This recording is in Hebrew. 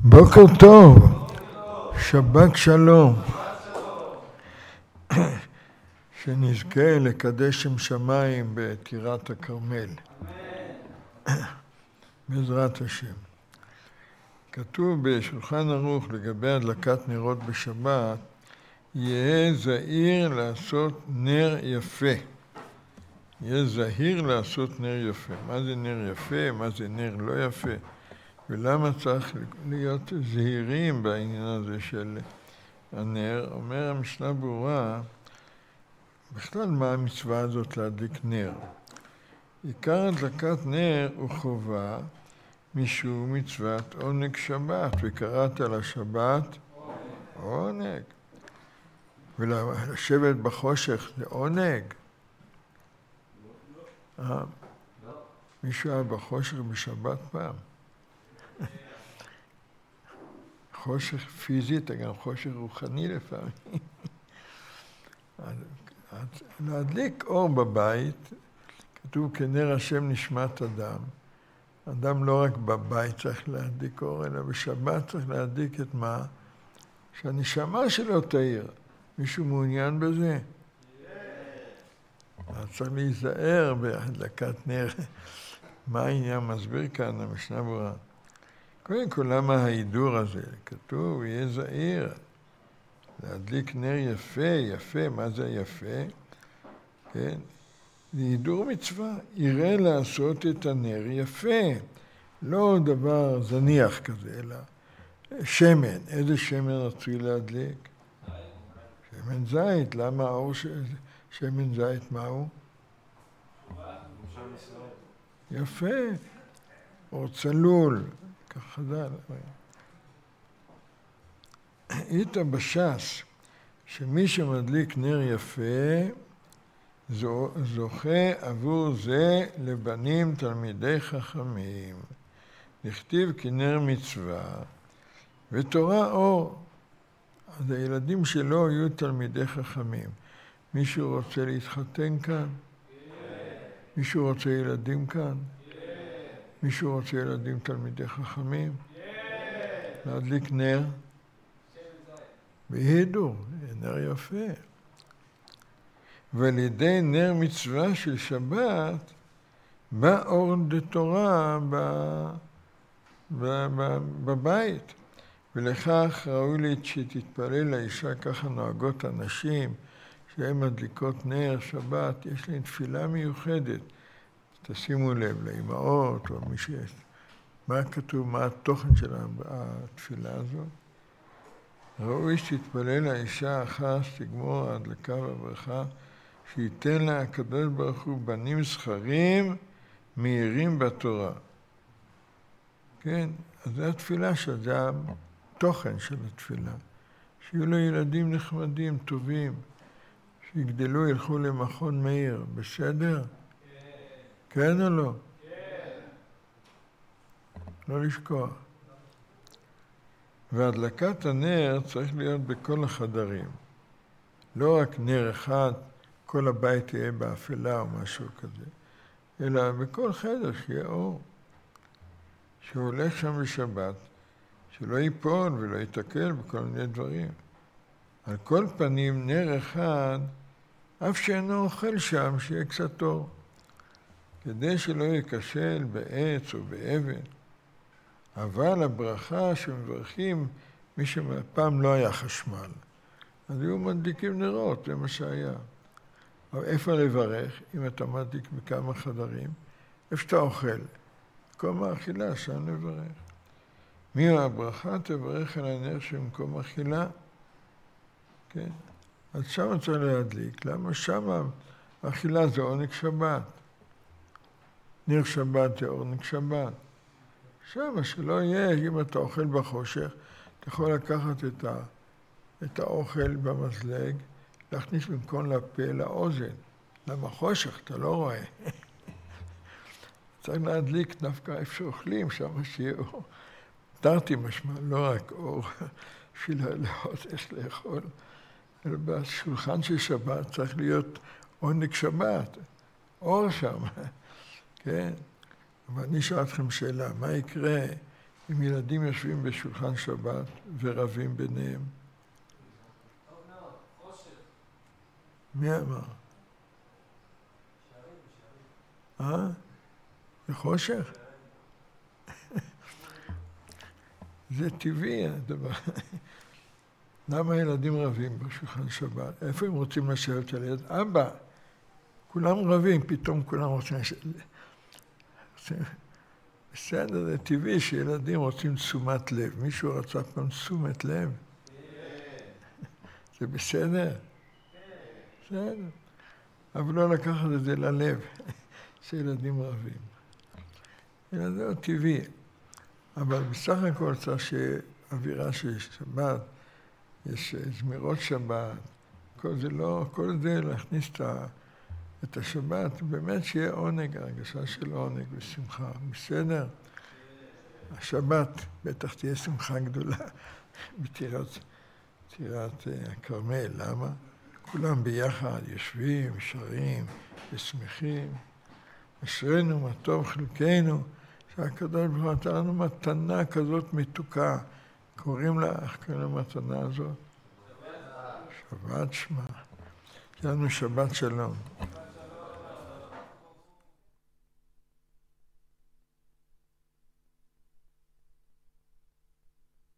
בוקר טוב, שבת שלום, שנזכה לקדש שם שמיים בטירת הכרמל, בעזרת השם. כתוב בשולחן ערוך לגבי הדלקת נרות בשבת, יהיה זהיר לעשות נר יפה. יהיה זהיר לעשות נר יפה. מה זה נר יפה? מה זה נר לא יפה? ולמה צריך להיות זהירים בעניין הזה של הנר? אומר המשנה ברורה, בכלל מה המצווה הזאת להדליק נר? עיקר הדלקת נר הוא חובה משום מצוות עונג שבת, וקראת לשבת עונג. ולשבת בחושך זה עונג. מישהו היה בחושך בשבת פעם? חושך פיזית, גם חושך רוחני לפעמים. להדליק אור בבית, כתוב כנר השם נשמת אדם. אדם לא רק בבית צריך להדליק אור, אלא בשבת צריך להדליק את מה? שהנשמה שלו תאיר. מישהו מעוניין בזה? אז צריך להיזהר בהדלקת נר. מה העניין מסביר כאן המשנה ברורה? קודם כל, למה ההידור הזה? כתוב, יהיה זהיר. להדליק נר יפה, יפה, מה זה יפה? כן? זה הידור מצווה. יראה לעשות את הנר יפה. לא דבר זניח כזה, אלא שמן. איזה שמן רצוי להדליק? שמן זית. למה האור שמן זית מהו? יפה. אור צלול. כך חדל. איתה בש"ס, שמי שמדליק נר יפה, זוכה עבור זה לבנים תלמידי חכמים. נכתיב כנר מצווה, ותורה אור. אז הילדים שלו יהיו תלמידי חכמים. מישהו רוצה להתחתן כאן? מישהו רוצה ילדים כאן? מישהו רוצה ילדים תלמידי חכמים? להדליק נר? בהידור, נר יפה. ועל ידי נר מצווה של שבת, בא אור דתורה בבית. ולכך ראוי לי שתתפלל לאישה, ככה נוהגות הנשים, שהן מדליקות נר שבת, יש להן תפילה מיוחדת. תשימו לב לאמהות או מי שיש. מה כתוב, מה התוכן של התפילה הזאת? ראוי שתתפלל לאישה אחת שתגמור ההדלקה והברכה, שייתן לה הקדוש ברוך הוא בנים זכרים מהירים בתורה. כן, אז זו התפילה שזה התוכן של התפילה. שיהיו לו ילדים נחמדים, טובים, שיגדלו, ילכו למכון מאיר. בסדר? כן או לא? כן. לא לשכוח. והדלקת הנר צריך להיות בכל החדרים. לא רק נר אחד, כל הבית יהיה באפלה או משהו כזה, אלא בכל חדר שיהיה אור. שהוא הולך שם בשבת, שלא ייפול ולא ייתקל בכל מיני דברים. על כל פנים, נר אחד, אף שאינו אוכל שם, שיהיה קצת אור. כדי שלא יקשל בעץ או באבן. אבל הברכה שמברכים, מי שפעם לא היה חשמל, אז היו מדליקים נרות, זה מה שהיה. אבל איפה לברך, אם אתה מדליק בכמה חדרים? איפה שאתה אוכל? מקום האכילה, שם לברך. מי הברכה תברך על הנר של מקום האכילה? כן? אז שם צריך להדליק. למה שם האכילה זה עונג שבת? נר שבת זה עונג שבת. שם שלא יהיה, אם אתה אוכל בחושך, אתה יכול לקחת את האוכל במזלג, להכניס במקום לפה, לאוזן. למה חושך? אתה לא רואה. צריך להדליק דווקא איפה שאוכלים, שם שיהיה אור. תרתי משמע, לא רק אור, בשביל לראות איך לאכול, אלא בשולחן של שבת צריך להיות עונג שבת, אור שם, כן? אבל אני אשאל אתכם שאלה, מה יקרה אם ילדים יושבים בשולחן שבת ורבים ביניהם. טוב מאוד, חושך. מי אמר? שערים. זה חושך? זה טבעי הדבר. למה ילדים רבים בשולחן שבת? איפה הם רוצים לשבת על יד? אבא, כולם רבים, פתאום כולם רוצים לשבת. בסדר, זה טבעי שילדים רוצים תשומת לב. מישהו רצה פעם תשומת לב? זה בסדר? בסדר. אבל לא לקחת את זה ללב, שילדים רבים. זה טבעי. אבל בסך הכל צריך שאווירה של שבת, יש זמירות שבת, כל זה להכניס את השבת, באמת שיהיה עונג, הרגשה של עונג ושמחה, בסדר? השבת בטח תהיה שמחה גדולה בטירת הכרמל, למה? כולם ביחד יושבים, שרים ושמחים. אשרינו מה טוב חלקנו, שהקדוש ברוך הוא נתן לנו מתנה כזאת מתוקה. קוראים לה, איך קוראים למתנה הזאת? שבת שמה. יש לנו שבת שלום.